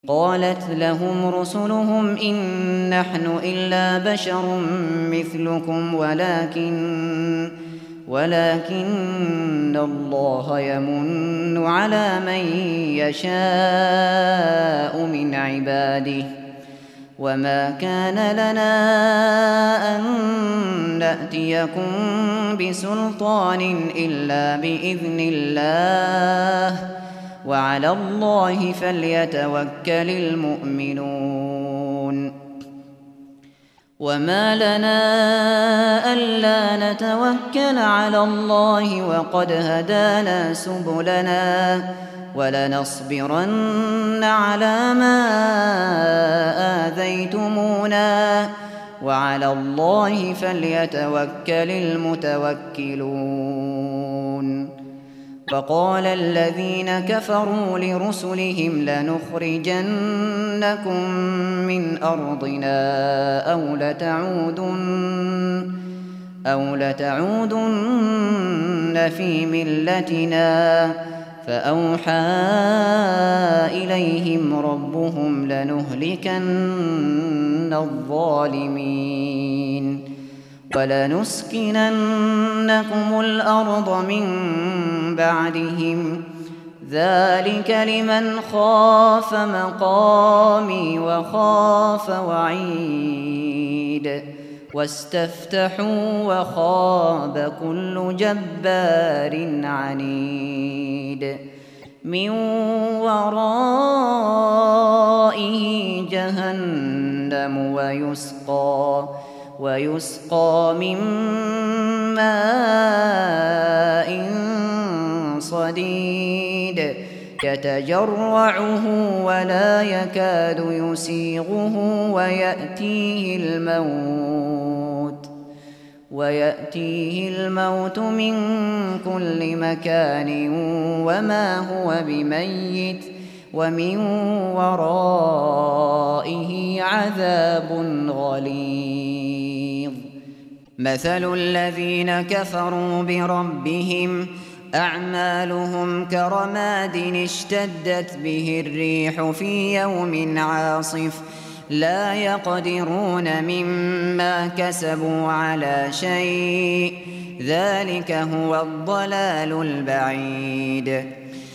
قالت لهم رسلهم إن نحن إلا بشر مثلكم ولكن الله يمن على من يشاء من عباده وما كان لنا أن نأتيكم بسلطان إلا بإذن الله وعلى الله فليتوكل المؤمنون وما لنا ألا نتوكل على الله وقد هدانا سبلنا ولنصبرن على ما آذيتمونا وعلى الله فليتوكل المتوكلون فقال الذين كفروا لرسلهم لنخرجنكم من أرضنا أو لتعودن في ملتنا فأوحى إليهم ربهم لنهلكن الظالمين ولنسكننكم الأرض من بعدهم ذلك لمن خاف مقامي وخاف وعيد واستفتحوا وخاب كل جبار عنيد من ورائه جهنم ويسقى من ماء صديد يتجرعه ولا يكاد يسيغه ويأتيه الموت من كل مكان وما هو بميت ومن ورائه عذاب غليظ مثل الذين كفروا بربهم أعمالهم كرماد اشتدت به الريح في يوم عاصف لا يقدرون مما كسبوا على شيء ذلك هو الضلال البعيد